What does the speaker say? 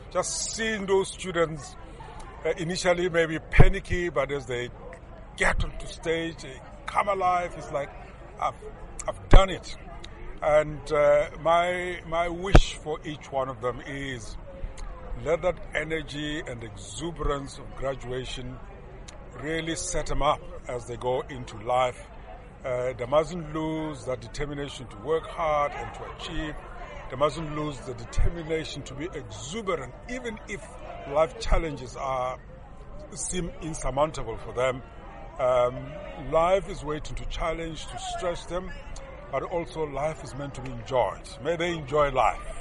just seeing those students initially maybe panicky, but as they get onto stage, they come alive. It's like, I've done it. And my wish for each one of them is let that energy and exuberance of graduation really set them up as they go into life. They mustn't lose that determination to work hard and to achieve. They mustn't lose the determination to be exuberant, even if life challenges seem insurmountable for them. Life is waiting to challenge, to stretch them, but also life is meant to be enjoyed. May they enjoy life.